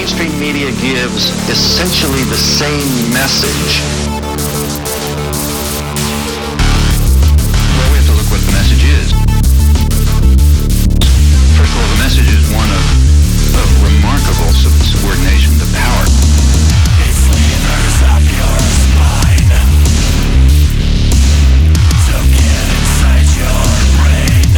mainstream media gives essentially the same message. Well, we have to look what the message is. First of all, the message is one of remarkable subordination to power. It slithers up your spine to get inside your brain.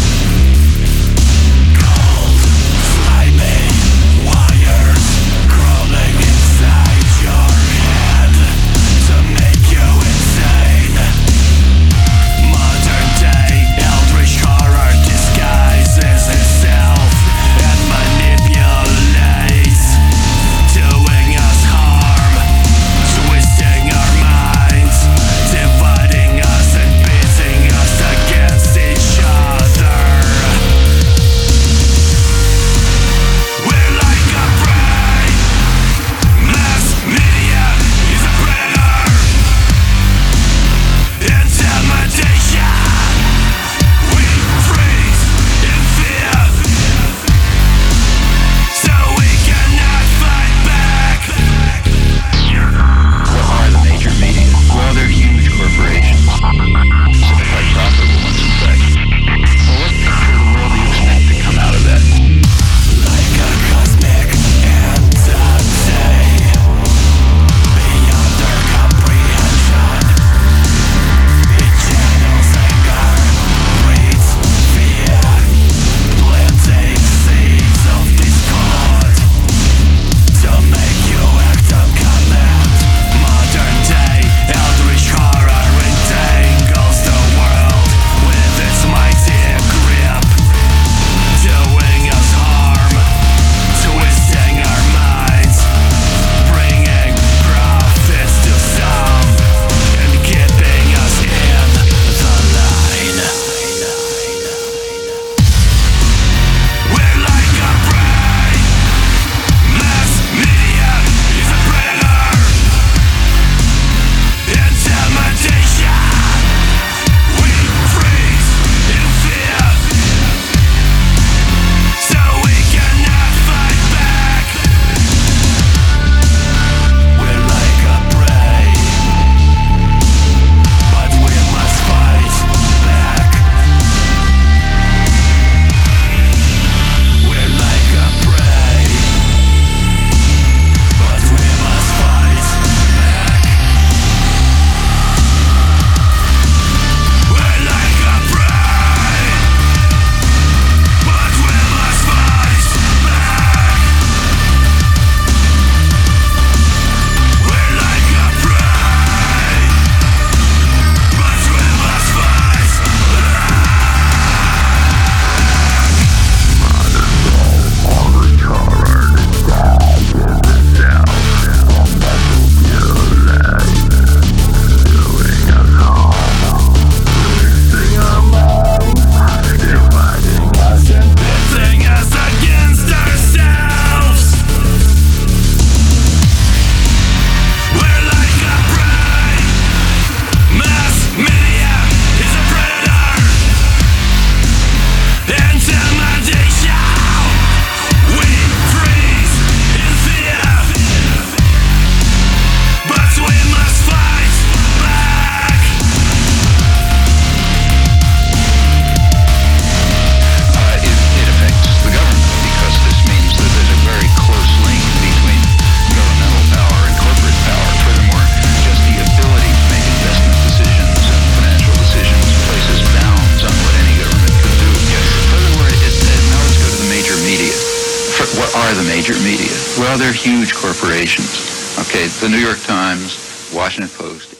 Cold, slimy wires crawling inside your head to make you insane. Modern day eldritch horror disguises itself and manipulates, doing us harm, twisting our minds, dividing us and pitting us against each other. We're like a prey. Mass media is a predator. Intimidation. We freeze in fear, so we cannot fight back. What are the major media? Well, they're huge corporations. Quite profitable ones, in fact. Well, what picture of the world do you expect to come out of that? Like a cosmic entity, beyond their comprehension. It channels anger, breeds fear, planting seeds of discord to make you act on command. Modern day eldritch horror entangles the world with its mighty grip, doing us harm, twisting our minds, bringing profits to some, and keeping us in the line. We're like a prey. Mass media is a predator. Intimidation. We freeze in fear, so we cannot fight back. We're like a prey, but we must fight back. We're like a prey, but we must fight back. We're like a prey, but we must fight back. We're like a prey, but we must fight pitting us against ourselves. We're like a prey. Mass media is a predator. Intimidation. We freeze in fear, but we must fight back. It affects the government because this means that there's a very close link between governmental power and corporate power. Furthermore, just the ability to make investment decisions and financial decisions places bounds on what any government could do. Furthermore, now let's go to the major media. What are the major media? Well, they're huge corporations. Okay, the New York Times, Washington Post,